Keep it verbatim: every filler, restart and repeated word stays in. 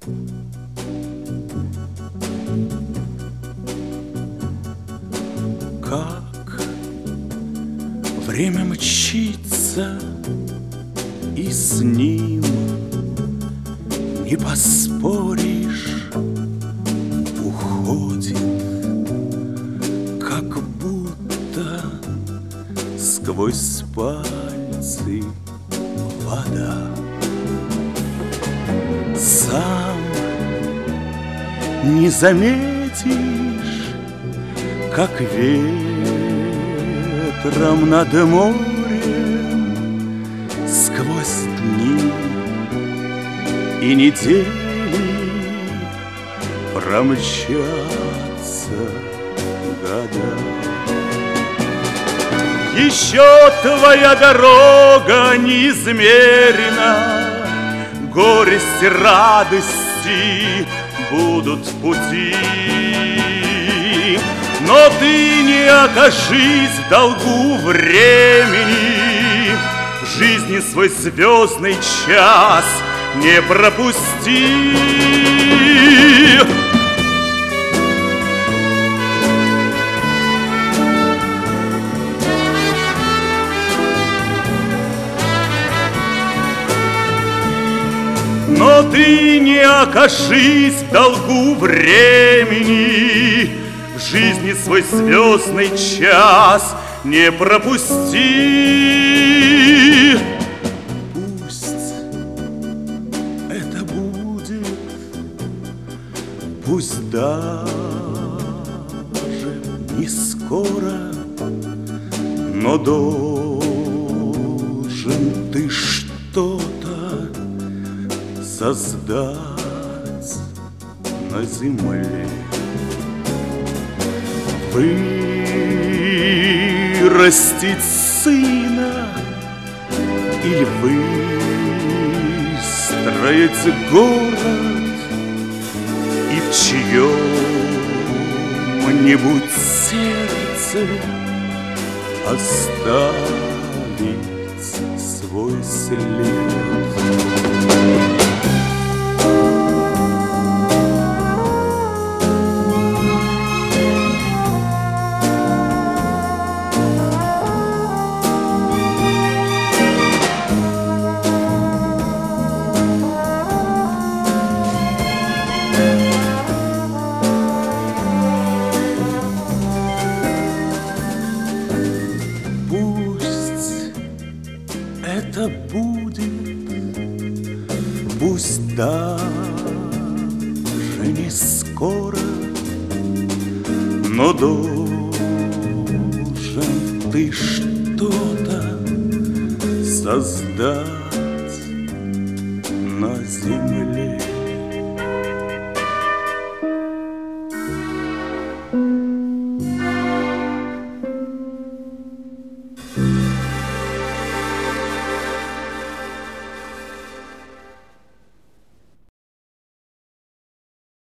Как время мчится, и с ним не поспоришь, уходит, как будто сквозь пальцы вода. Сам не заметишь, как ветром над морем сквозь дни и недели промчатся года. Еще твоя дорога неизмерена, горести, радости будут в пути. Но ты не окажись в долгу времени, жизни свой звездный час не пропусти. Но ты не окажись в долгу времени, в жизни свой звездный час не пропусти. Пусть это будет, пусть даже не скоро, но должен ты что-то создать на земле. Вырастить сына или выстроить город и в чьем-нибудь сердце оставить свой след. Это будет, пусть даже не скоро, но должен ты что-то создать на земле.